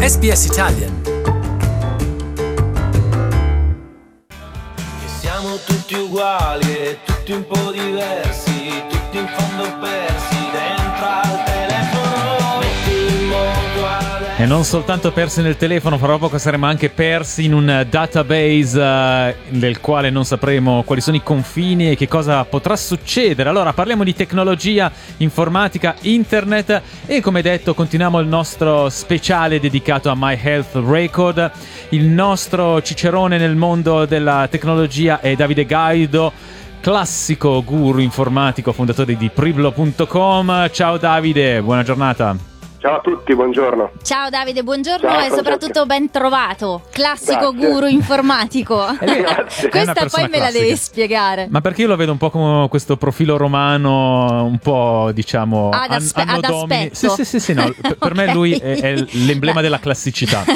SBS Italian. Che siamo tutti uguali e tutti un po' diversi, tutti in fondo persi dentro al telefono. Metti in moto adesso. E non soltanto persi nel telefono, fra poco saremo anche persi in un database del quale non sapremo quali sono i confini e che cosa potrà succedere. Allora parliamo di tecnologia, informatica, internet e come detto continuiamo il nostro speciale dedicato a My Health Record. Il nostro cicerone nel mondo della tecnologia è Davide Gaido, classico guru informatico, fondatore di Priblo.com. Ciao Davide, buona giornata. Ciao a tutti, buongiorno. Ciao Davide, buongiorno. Ciao, e soprattutto ben trovato, classico Grazie. guru informatico. Grazie. Questa poi me la devi spiegare. Ma perché io lo vedo un po' come questo profilo romano, un po' diciamo Ad domini. aspetto. Sì, no, per me lui è l'emblema della classicità.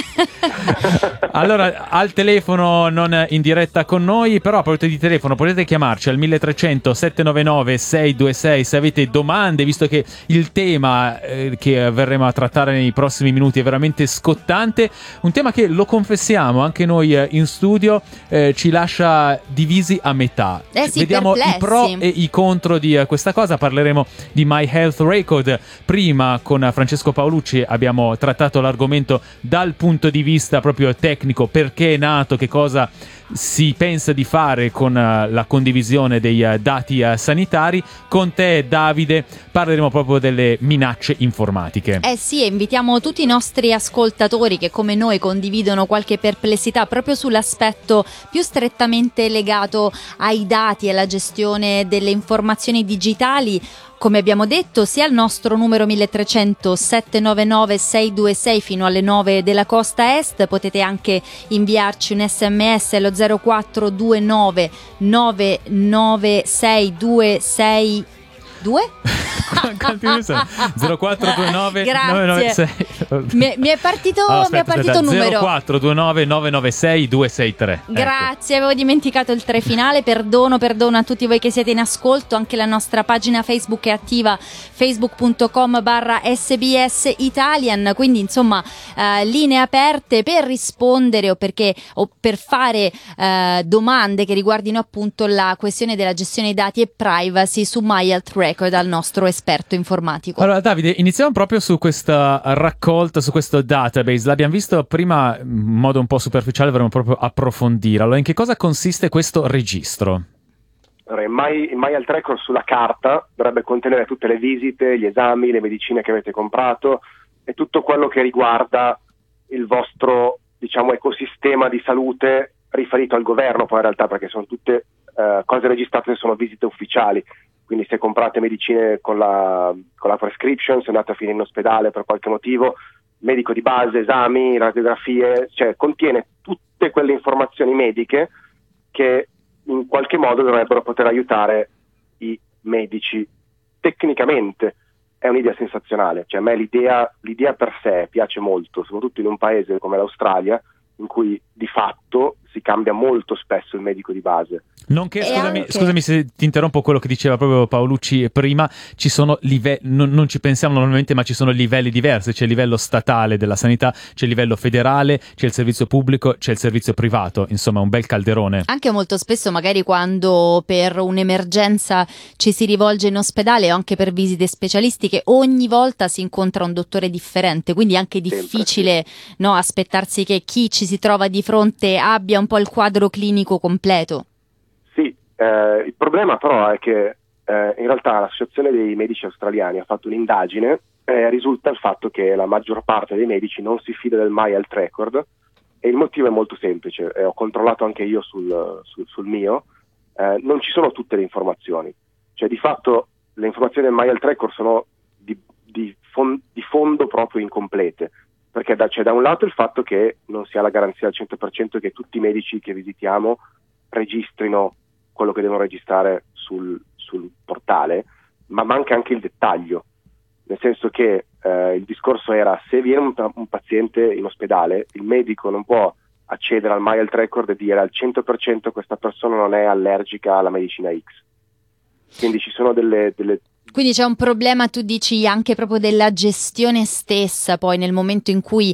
Allora, al telefono, non in diretta con noi, però a proposito di telefono potete chiamarci al 1300 799 626 se avete domande, visto che il tema che verremo a trattare nei prossimi minuti è veramente scottante, un tema che, lo confessiamo, anche noi in studio ci lascia divisi a metà. Sì, vediamo perplessi. i pro e i contro di questa cosa. Parleremo di My Health Record. Prima con Francesco Paolucci abbiamo trattato l'argomento dal punto di vista proprio tecnico, perché è nato, che cosa si pensa di fare con la condivisione dei dati sanitari. Con te Davide parleremo proprio delle minacce informatiche. Sì, invitiamo tutti i nostri ascoltatori che come noi condividono qualche perplessità proprio sull'aspetto più strettamente legato ai dati e alla gestione delle informazioni digitali. Come abbiamo detto, sia il nostro numero 1300 799 626 fino alle 9 della costa est, potete anche inviarci un sms allo 0429 996262 0429 Grazie. Mi è partito numero 0429 996 263. Grazie, avevo dimenticato il 3 finale. Perdono a tutti voi che siete in ascolto. Anche la nostra pagina Facebook è attiva, facebook.com/SBS Italian, quindi insomma linee aperte per rispondere o per fare domande che riguardino appunto la questione della gestione dei dati e privacy su My Health Record al nostro esperto informatico. Allora Davide, iniziamo proprio su questa raccolta, su questo database. L'abbiamo visto prima in modo un po' superficiale, vorremmo proprio approfondire. Allora, in che cosa consiste questo registro? Allora, il My Health Record sulla carta dovrebbe contenere tutte le visite, gli esami, le medicine che avete comprato e tutto quello che riguarda il vostro, diciamo, ecosistema di salute riferito al governo, poi in realtà, perché sono tutte cose registrate, sono visite ufficiali. Quindi se comprate medicine con la prescription, se andate a finire in ospedale per qualche motivo, medico di base, esami, radiografie, cioè contiene tutte quelle informazioni mediche che in qualche modo dovrebbero poter aiutare i medici. Tecnicamente è un'idea sensazionale, cioè a me l'idea per sé piace molto, soprattutto in un paese come l'Australia, in cui di fatto si cambia molto spesso il medico di base. Nonché, scusami se ti interrompo, quello che diceva proprio Paolucci prima, ci sono livelli, non ci pensiamo normalmente, ma ci sono livelli diversi. C'è il livello statale della sanità, c'è il livello federale, c'è il servizio pubblico, c'è il servizio privato, insomma un bel calderone. Anche molto spesso magari quando per un'emergenza ci si rivolge in ospedale o anche per visite specialistiche, ogni volta si incontra un dottore differente, quindi è anche difficile no, aspettarsi che chi ci si trova di fronte abbia un po' il quadro clinico completo. Sì, il problema però è che in realtà l'Associazione dei Medici Australiani ha fatto un'indagine e risulta il fatto che la maggior parte dei medici non si fida del My Health Record e il motivo è molto semplice, ho controllato anche io sul mio, non ci sono tutte le informazioni, cioè di fatto le informazioni del My Health Record sono di fondo proprio incomplete, perché c'è da un lato il fatto che non si ha la garanzia al 100% che tutti i medici che visitiamo registrino quello che devono registrare sul portale, ma manca anche il dettaglio, nel senso che il discorso era: se viene un paziente in ospedale, il medico non può accedere al My Health Record e dire al 100% questa persona non è allergica alla medicina X, Quindi ci sono delle Quindi c'è un problema, tu dici, anche proprio della gestione stessa, poi nel momento in cui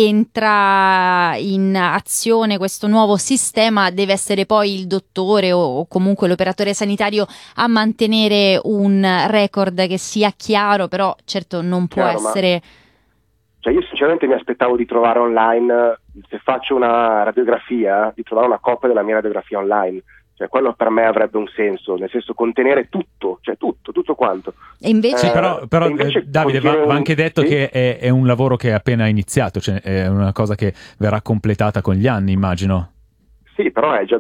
entra in azione questo nuovo sistema deve essere poi il dottore o comunque l'operatore sanitario a mantenere un record che sia chiaro, però certo non può essere... Cioè io sinceramente mi aspettavo di trovare online, se faccio una radiografia, di trovare una copia della mia radiografia online. Cioè, quello per me avrebbe un senso, nel senso contenere tutto, cioè tutto quanto. E invece... Sì, però Davide, va anche detto che è un lavoro che è appena iniziato, cioè è una cosa che verrà completata con gli anni, immagino. Sì, però è già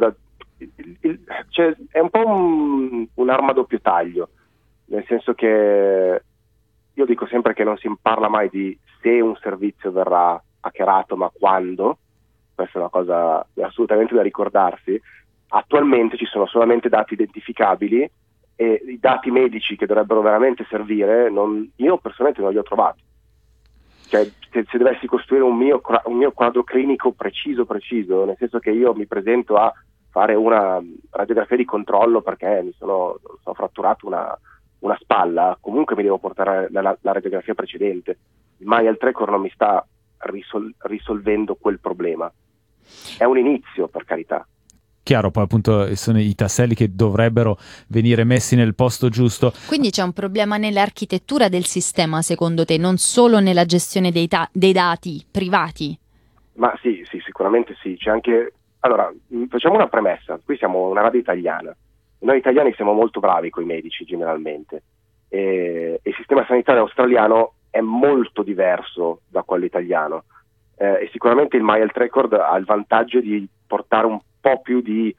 cioè, è un po' un'arma a doppio taglio, nel senso che io dico sempre che non si parla mai di se un servizio verrà hackerato, ma quando. Questa è una cosa assolutamente da ricordarsi. Attualmente ci sono solamente dati identificabili e i dati medici che dovrebbero veramente servire io personalmente non li ho trovati. Cioè, se dovessi costruire un mio quadro clinico preciso, nel senso che io mi presento a fare una radiografia di controllo perché mi sono fratturato una spalla, comunque mi devo portare la radiografia precedente. Il Mile Tracker non mi sta risolvendo quel problema. È un inizio, per carità. Chiaro, poi appunto sono i tasselli che dovrebbero venire messi nel posto giusto. Quindi c'è un problema nell'architettura del sistema, secondo te, non solo nella gestione dei dati privati? Ma sì, sicuramente sì. C'è anche... Allora, facciamo una premessa. Qui siamo una radio italiana. Noi italiani siamo molto bravi con i medici generalmente. E il sistema sanitario australiano è molto diverso da quello italiano. E sicuramente il Mile Tracker ha il vantaggio di portare un po' più di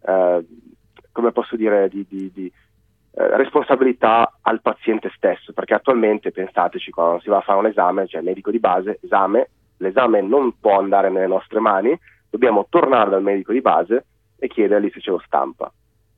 come posso dire di responsabilità al paziente stesso, perché attualmente, pensateci, quando si va a fare un esame, cioè il medico di base, l'esame non può andare nelle nostre mani, dobbiamo tornare dal medico di base e chiedergli se ce lo stampa.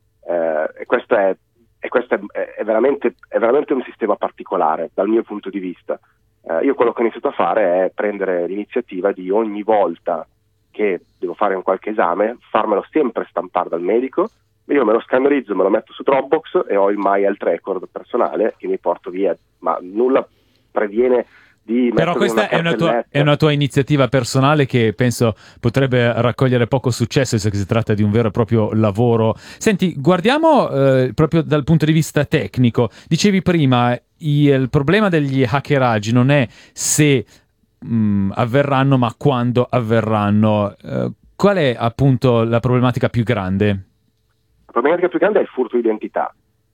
E questo è veramente un sistema particolare dal mio punto di vista. Io quello che ho iniziato a fare è prendere l'iniziativa di ogni volta che devo fare un qualche esame, farmelo sempre stampare dal medico, io me lo scannerizzo, me lo metto su Dropbox e ho il Mile Tracker personale che mi porto via, ma nulla previene di... Però questa è una tua iniziativa personale che penso potrebbe raccogliere poco successo se si tratta di un vero e proprio lavoro. Senti, guardiamo proprio dal punto di vista tecnico. Dicevi prima, il problema degli hackeraggi non è se avverranno, ma quando avverranno. Qual è appunto la problematica più grande? La problematica più grande è il furto di identità,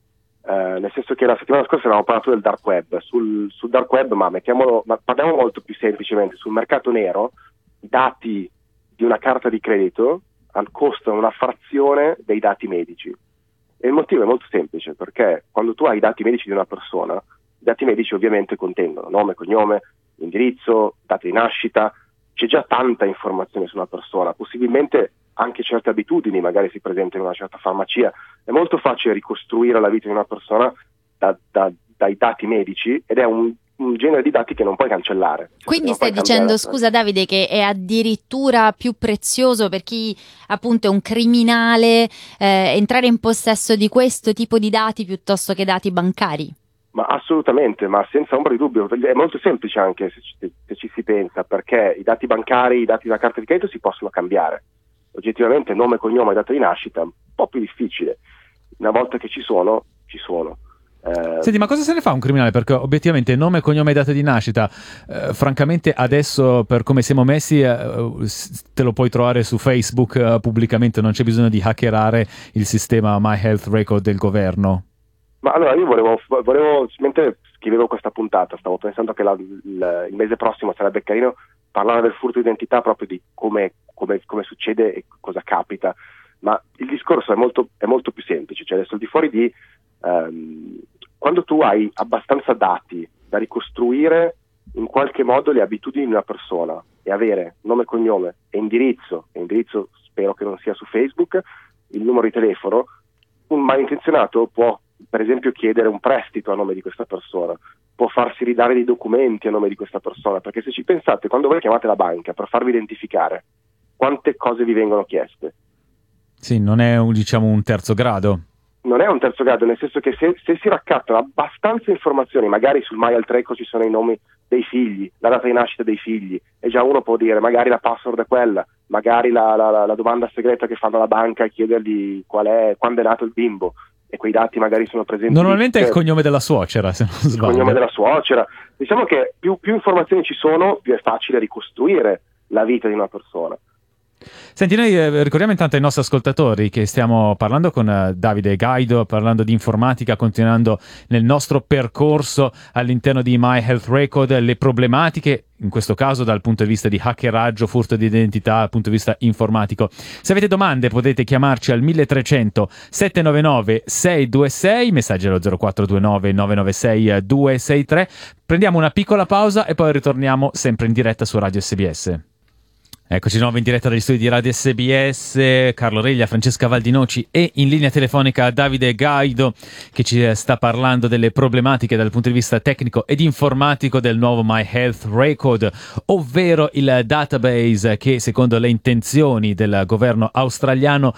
nel senso che la settimana scorsa avevamo parlato del dark web. Sul dark web, ma parliamo molto più semplicemente, sul mercato nero i dati di una carta di credito costano una frazione dei dati medici, e il motivo è molto semplice, perché quando tu hai i dati medici di una persona, i dati medici ovviamente contengono nome, cognome, indirizzo, data di nascita, c'è già tanta informazione su una persona, possibilmente anche certe abitudini, magari si presenta in una certa farmacia. È molto facile ricostruire la vita di una persona dai dati medici, ed è un genere di dati che non puoi cancellare. Quindi stai dicendo, scusa Davide, che è addirittura più prezioso per chi appunto è un criminale entrare in possesso di questo tipo di dati piuttosto che dati bancari? Ma assolutamente, ma senza ombra di dubbio. È molto semplice anche se ci si pensa, perché i dati bancari, i dati della carta di credito si possono cambiare. Oggettivamente nome, cognome e data di nascita è un po' più difficile. Una volta che ci sono, ci sono. Senti, ma cosa se ne fa un criminale? Perché obiettivamente nome, cognome e data di nascita, francamente adesso per come siamo messi te lo puoi trovare su Facebook pubblicamente, non c'è bisogno di hackerare il sistema My Health Record del governo. Ma allora io volevo mentre scrivevo questa puntata, stavo pensando che il mese prossimo sarebbe carino parlare del furto di identità, proprio di come succede e cosa capita, ma il discorso è molto più semplice. Cioè adesso al di fuori di quando tu hai abbastanza dati da ricostruire in qualche modo le abitudini di una persona e avere nome, cognome e indirizzo spero che non sia su Facebook, il numero di telefono, un malintenzionato può per esempio chiedere un prestito a nome di questa persona, può farsi ridare dei documenti a nome di questa persona, perché se ci pensate, quando voi chiamate la banca per farvi identificare, quante cose vi vengono chieste? Sì, non è un terzo grado. non è un terzo grado, nel senso che se si raccattano abbastanza informazioni, magari sul MyHealthRecord ci sono i nomi dei figli, la data di nascita dei figli, e già uno può dire magari la password è quella, magari la domanda segreta che fanno alla banca a chiedergli quando è nato il bimbo, e quei dati magari sono presenti. Normalmente è il cognome della suocera, se non sbaglio. Il cognome della suocera. Diciamo che più informazioni ci sono, più è facile ricostruire la vita di una persona. Senti, noi ricordiamo intanto ai nostri ascoltatori che stiamo parlando con Davide Gaido, parlando di informatica, continuando nel nostro percorso all'interno di MyHealthRecord, le problematiche, in questo caso dal punto di vista di hackeraggio, furto di identità, dal punto di vista informatico. Se avete domande potete chiamarci al 1300 799 626, messaggi allo 0429 996 263. Prendiamo una piccola pausa e poi ritorniamo sempre in diretta su Radio SBS. Eccoci di nuovo in diretta dagli studi di Radio SBS, Carlo Reglia, Francesca Valdinoci e in linea telefonica Davide Gaido, che ci sta parlando delle problematiche dal punto di vista tecnico ed informatico del nuovo MyHealthRecord, ovvero il database che secondo le intenzioni del governo australiano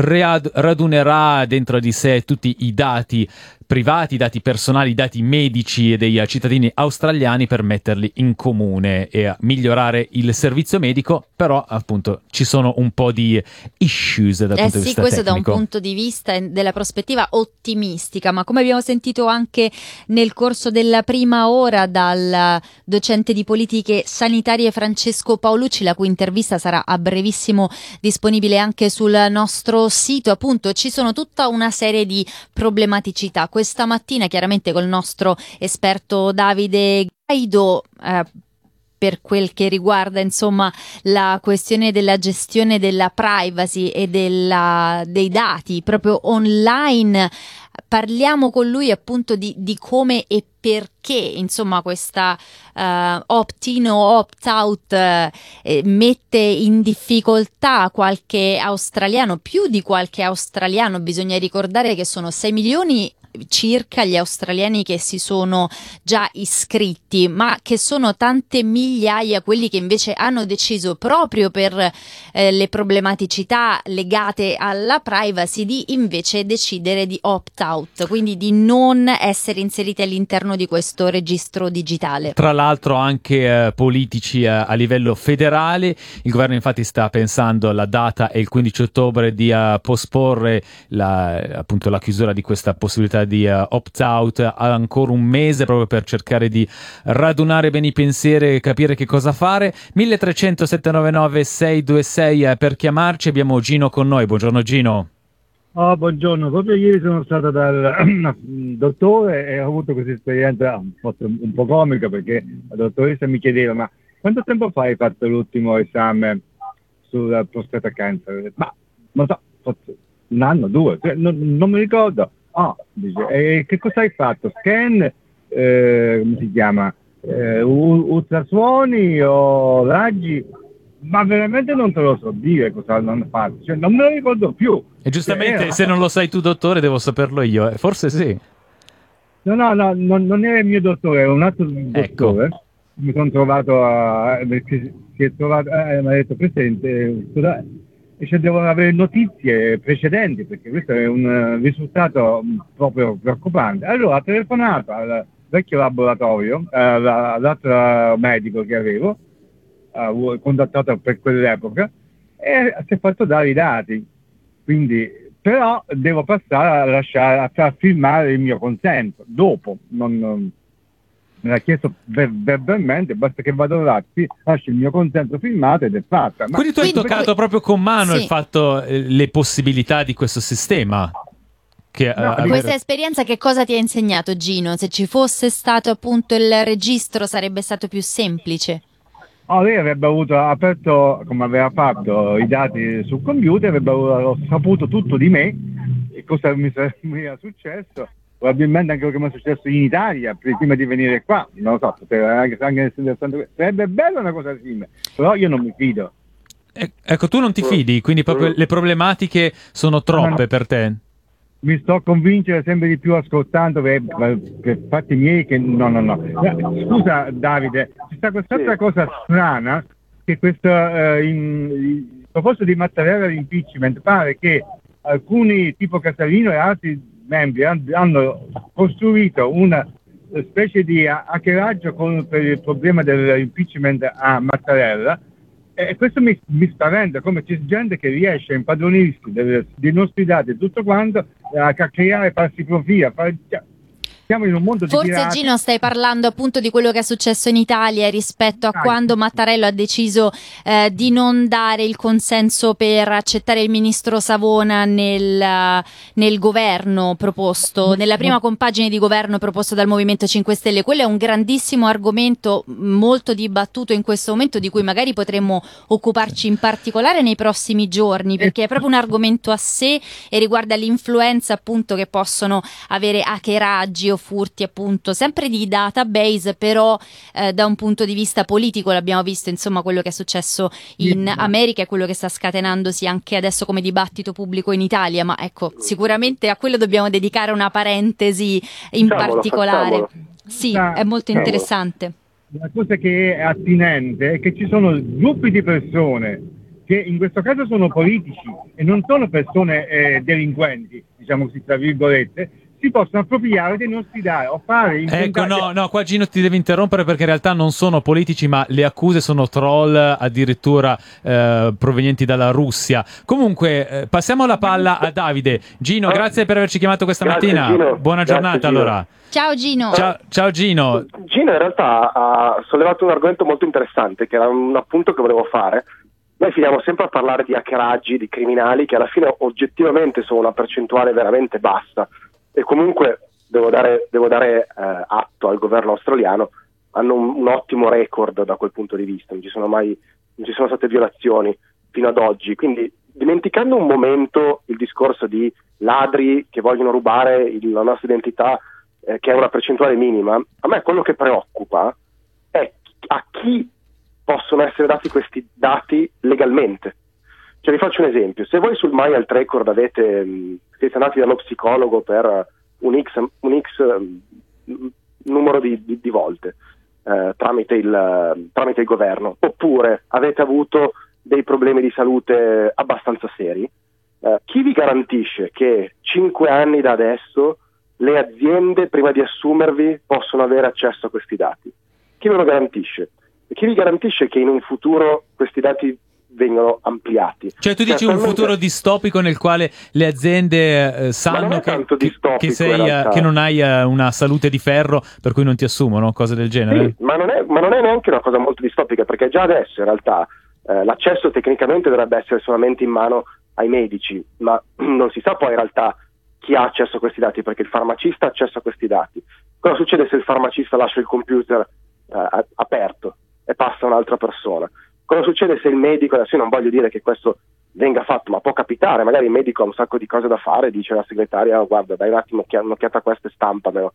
radunerà dentro di sé tutti i dati privati, i dati personali, i dati medici dei cittadini australiani per metterli in comune e migliorare il servizio medico, però appunto ci sono un po' di issues dal punto di vista questo tecnico. Da un punto di vista della prospettiva ottimistica, ma come abbiamo sentito anche nel corso della prima ora dal docente di politiche sanitarie Francesco Paolucci, la cui intervista sarà a brevissimo disponibile anche sul nostro sito, appunto ci sono tutta una serie di problematicità. Questa mattina chiaramente col nostro esperto Davide Gaido, per quel che riguarda insomma la questione della gestione della privacy e dei dati proprio online, parliamo con lui appunto di come e perché insomma questa opt-in o opt-out mette in difficoltà qualche australiano, più di qualche australiano. Bisogna ricordare che sono 6 milioni circa gli australiani che si sono già iscritti, ma che sono tante migliaia quelli che invece hanno deciso, proprio per le problematicità legate alla privacy, di invece decidere di opt-out, quindi di non essere inseriti all'interno di questo registro digitale. Tra l'altro anche politici a livello federale, il governo infatti sta pensando, la data è il 15 ottobre, di posporre appunto la chiusura di questa possibilità di opt-out ancora un mese, proprio per cercare di radunare bene i pensieri e capire che cosa fare. 1300 799 626 per chiamarci. Abbiamo Gino con noi. Buongiorno Gino. Buongiorno, proprio ieri sono stato dal dottore e ho avuto questa esperienza forse un po' comica, perché la dottoressa mi chiedeva: ma quanto tempo fa hai fatto l'ultimo esame sul prostata cancer? Ma non so, forse un anno, 2, non mi ricordo. Dice, e che cosa hai fatto? Scan, come si chiama? Ultrasuoni o raggi? Ma veramente non te lo so dire cosa hanno fatto, cioè, non me lo ricordo più. E giustamente se non lo sai tu dottore devo saperlo io, forse sì. No, non era il mio dottore, era un altro dottore. Ecco. Mi sono trovato perché si è trovato, mi ha detto: presente, e cioè devono avere notizie precedenti, perché questo è un risultato proprio preoccupante. Allora ha telefonato al vecchio laboratorio, all'altro medico che avevo contattato per quell'epoca, e si è fatto dare i dati. Quindi, però devo passare a far firmare il mio consenso dopo, non me l'ha chiesto verbalmente, basta che vado là, lascio il mio consenso firmato ed è fatta. Quindi tu hai toccato proprio con mano il fatto, le possibilità di questo sistema. Questa esperienza che cosa ti ha insegnato, Gino? Se ci fosse stato appunto il registro sarebbe stato più semplice. Lei avrebbe aperto, come aveva fatto, i dati sul computer, avrebbe saputo tutto di me e cosa mi era successo. Probabilmente anche quello che mi è successo in Italia prima di venire qua, non lo so, sarebbe bella una cosa simile, però io non mi fido. Ecco, tu non ti fidi, quindi proprio le problematiche sono troppe per te. Mi sto a convincere sempre di più ascoltando per fatti miei che no. Scusa Davide, ci sta quest'altra cosa strana, che questo proposito di Mattarella di impeachment, pare che alcuni tipo Casalino e altri membri hanno costruito una specie di hackeraggio per il problema dell'impeachment a Mattarella, e questo mi spaventa, come c'è gente che riesce a impadronirsi dei nostri dati e tutto quanto, a creare falsi profili, siamo in un mondo di Forse pirati. Gino stai parlando appunto di quello che è successo in Italia rispetto a quando Mattarella ha deciso di non dare il consenso per accettare il ministro Savona nel governo proposto, nella prima compagine di governo proposto dal Movimento 5 Stelle. Quello è un grandissimo argomento molto dibattuto in questo momento, di cui magari potremmo occuparci in particolare nei prossimi giorni, perché è proprio un argomento a sé e riguarda l'influenza appunto che possono avere hackeraggi o furti appunto sempre di database, però da un punto di vista politico. L'abbiamo visto, insomma, quello che è successo in America e quello che sta scatenandosi anche adesso come dibattito pubblico in Italia, ma ecco, sicuramente a quello dobbiamo dedicare una parentesi in particolare. Sì, è molto interessante. La cosa che è attinente è che ci sono gruppi di persone che in questo caso sono politici e non sono persone delinquenti, diciamo così, tra virgolette, si possono appropriare dei nostri dati o fare no, qua Gino ti devi interrompere, perché in realtà non sono politici, ma le accuse sono troll, addirittura provenienti dalla Russia. Comunque passiamo la palla a Davide. Gino, grazie per averci chiamato questa mattina. Gino. Buona giornata. Gino. Allora. Ciao Gino. Ciao Gino. Gino in realtà ha sollevato un argomento molto interessante, che era un appunto che volevo fare. Noi finiamo sempre a parlare di hackeraggi, di criminali, che alla fine oggettivamente sono una percentuale veramente bassa. E comunque devo dare atto al governo australiano, hanno un ottimo record da quel punto di vista, non ci sono state violazioni fino ad oggi. Quindi, dimenticando un momento il discorso di ladri che vogliono rubare la nostra identità, che è una percentuale minima, a me quello che preoccupa è a chi possono essere dati questi dati legalmente. Cioè, vi faccio un esempio: se voi sul My Health Record siete andati dallo psicologo per un X numero di volte tramite il governo, oppure avete avuto dei problemi di salute abbastanza seri, chi vi garantisce che 5 anni da adesso le aziende, prima di assumervi, possono avere accesso a questi dati? Chi ve lo garantisce? E chi vi garantisce che in un futuro questi dati vengono ampliati? Cioè tu dici un futuro distopico nel quale le aziende sanno che non hai una salute di ferro, per cui non ti assumono, cose del genere? Sì, ma non è neanche una cosa molto distopica, perché già adesso in realtà l'accesso tecnicamente dovrebbe essere solamente in mano ai medici, ma non si sa poi in realtà chi ha accesso a questi dati, perché il farmacista ha accesso a questi dati. Cosa succede se il farmacista lascia il computer aperto e passa a un'altra persona? Cosa succede se il medico, adesso io non voglio dire che questo venga fatto, ma può capitare, magari il medico ha un sacco di cose da fare, dice alla segretaria: guarda, dai un attimo un'occhiata a questo e stampamelo.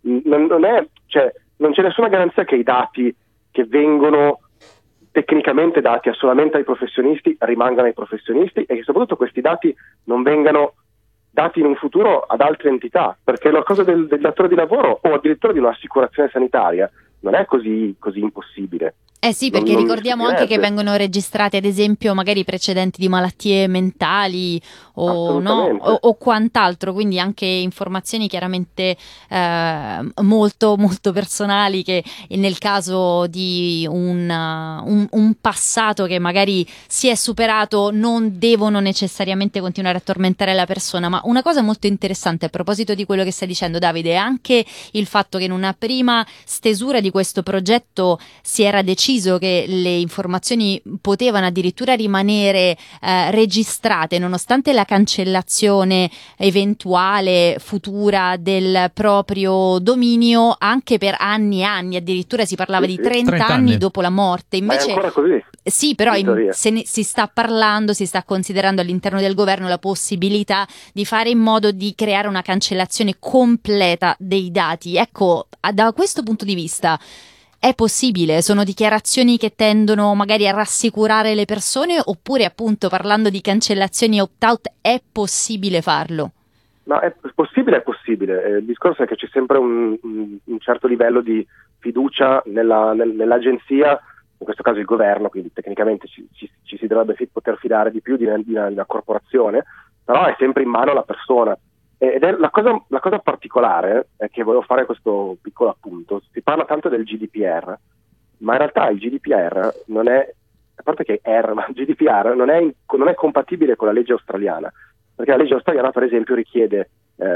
Non c'è nessuna garanzia che i dati che vengono tecnicamente dati solamente ai professionisti rimangano ai professionisti, e che soprattutto questi dati non vengano dati in un futuro ad altre entità, perché la cosa del datore di lavoro o addirittura di un'assicurazione sanitaria non è così impossibile. Sì, perché ricordiamo anche che vengono registrati, ad esempio, magari precedenti di malattie mentali o quant'altro, quindi anche informazioni chiaramente molto molto personali, che nel caso di un passato che magari si è superato non devono necessariamente continuare a tormentare la persona. Ma una cosa molto interessante a proposito di quello che stai dicendo, Davide, è anche il fatto che in una prima stesura di questo progetto si era deciso che le informazioni potevano addirittura rimanere registrate nonostante la cancellazione eventuale futura del proprio dominio, anche per anni e anni. Addirittura si parlava di 30 anni dopo la morte. Invece, è ancora così? Sì, però si sta considerando all'interno del governo la possibilità di fare in modo di creare una cancellazione completa dei dati. Ecco, da questo punto di vista è possibile? Sono dichiarazioni che tendono magari a rassicurare le persone, oppure, appunto, parlando di cancellazioni opt-out, è possibile farlo? No, è possibile. Il discorso è che c'è sempre un certo livello di fiducia nell'agenzia, in questo caso il governo, quindi tecnicamente ci si dovrebbe poter fidare di più di una corporazione, però è sempre in mano alla persona. Ed è la cosa particolare è che volevo fare questo piccolo appunto. Si parla tanto del GDPR, ma in realtà il GDPR non è, a parte che il GDPR non è compatibile con la legge australiana, perché la legge australiana per esempio richiede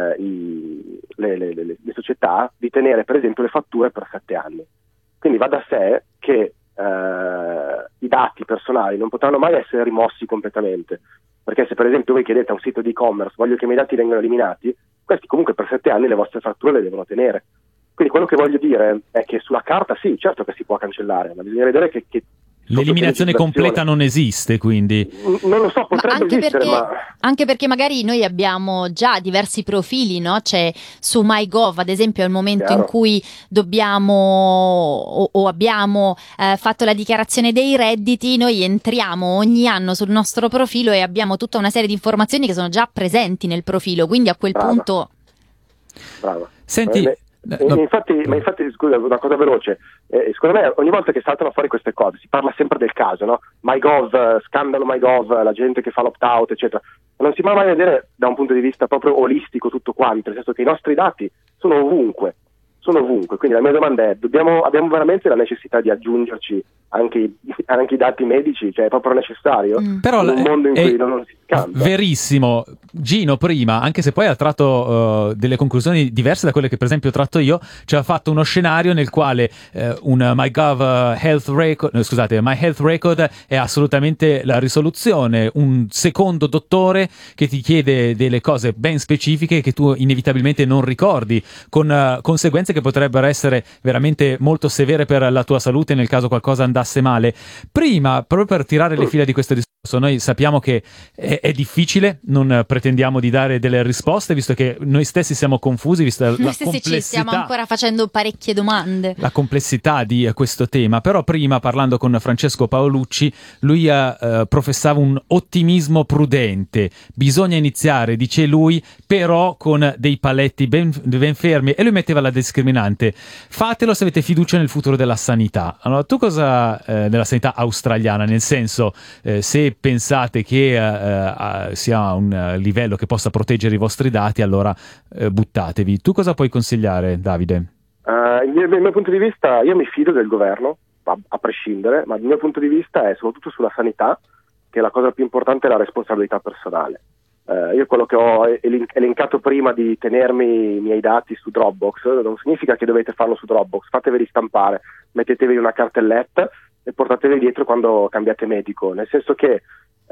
le società di tenere per esempio le fatture per 7 anni. Quindi va da sé che i dati personali non potranno mai essere rimossi completamente, perché se per esempio voi chiedete a un sito di e-commerce voglio che i miei dati vengano eliminati, questi comunque per 7 anni le vostre fatture le devono tenere. Quindi quello che voglio dire è che sulla carta sì, certo che si può cancellare, ma bisogna vedere che l'eliminazione completa non esiste, quindi non lo so, potrebbe esistere, anche perché magari noi abbiamo già diversi profili, no? C'è su MyGov ad esempio al momento in cui dobbiamo o abbiamo fatto la dichiarazione dei redditi, noi entriamo ogni anno sul nostro profilo e abbiamo tutta una serie di informazioni che sono già presenti nel profilo, quindi a quel punto brava. Senti, infatti scusa, una cosa veloce, secondo me ogni volta che saltano fuori queste cose si parla sempre del caso, no? MyGov, scandalo MyGov, la gente che fa l'opt-out eccetera, ma non si va mai a vedere da un punto di vista proprio olistico tutto quanto, nel senso che i nostri dati sono ovunque, quindi la mia domanda è, abbiamo veramente la necessità di aggiungerci anche i dati medici, cioè è proprio necessario? Però in un mondo in cui non si scambia. Verissimo. Gino prima, anche se poi ha tratto delle conclusioni diverse da quelle che per esempio ho tratto io, ci ha fatto uno scenario nel quale un MyGov My Health Record è assolutamente la risoluzione, un secondo dottore che ti chiede delle cose ben specifiche che tu inevitabilmente non ricordi, con conseguenze che potrebbero essere veramente molto severe per la tua salute nel caso qualcosa andasse male. Prima, proprio per tirare le fila di questo discorso, noi sappiamo che è difficile, non pretendiamo di dare delle risposte, visto che noi stessi siamo confusi, vista la complessità. Ci stiamo ancora facendo parecchie domande. La complessità di questo tema. Però prima, parlando con Francesco Paolucci, lui professava un ottimismo prudente. Bisogna iniziare, dice lui, però con dei paletti ben fermi. E lui metteva la discriminante: fatelo se avete fiducia nel futuro della sanità. Allora, tu cosa della sanità australiana? Nel senso, se pensate che sia un livello che possa proteggere i vostri dati, allora buttatevi. Tu cosa puoi consigliare, Davide? Il mio punto di vista, io mi fido del governo, a prescindere, ma il mio punto di vista è soprattutto sulla sanità, che la cosa più importante è la responsabilità personale. Io quello che ho elencato prima di tenermi i miei dati su Dropbox non significa che dovete farlo su Dropbox, fateveli stampare, mettetevi una cartelletta e portatevi dietro quando cambiate medico, nel senso che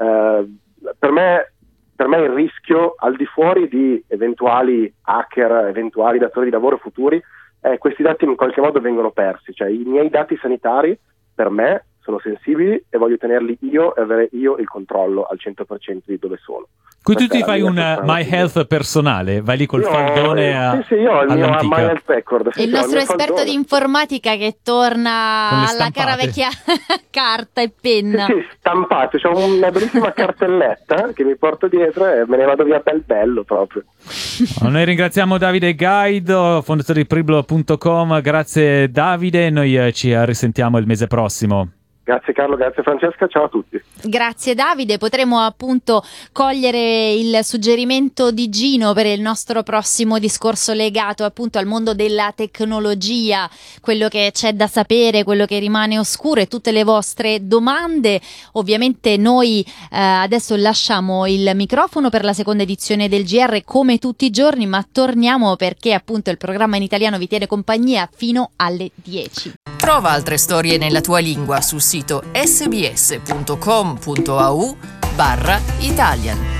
per me il rischio, al di fuori di eventuali hacker, eventuali datori di lavoro futuri, questi dati in qualche modo vengono persi, cioè i miei dati sanitari per me sono sensibili e voglio tenerli io e avere io il controllo al 100% di dove sono. Quindi tu ti fai un My Health personale, vai lì col faldone Sì, io ho il mio My Health Record. Il nostro esperto di informatica che torna alla cara vecchia carta e penna. Sì, stampato, c'ho una bellissima cartelletta che mi porto dietro e me ne vado via bello proprio. Noi ringraziamo Davide Gaido, fondatore di Priblo.com. Grazie Davide, noi ci risentiamo il mese prossimo. Grazie Carlo, grazie Francesca, ciao a tutti. Grazie Davide, potremo appunto cogliere il suggerimento di Gino per il nostro prossimo discorso legato appunto al mondo della tecnologia, quello che c'è da sapere, quello che rimane oscuro e tutte le vostre domande. Ovviamente noi adesso lasciamo il microfono per la seconda edizione del GR come tutti i giorni, ma torniamo perché appunto il programma in italiano vi tiene compagnia fino alle 10. Trova altre storie nella tua lingua sul sito sbs.com.au/Italian.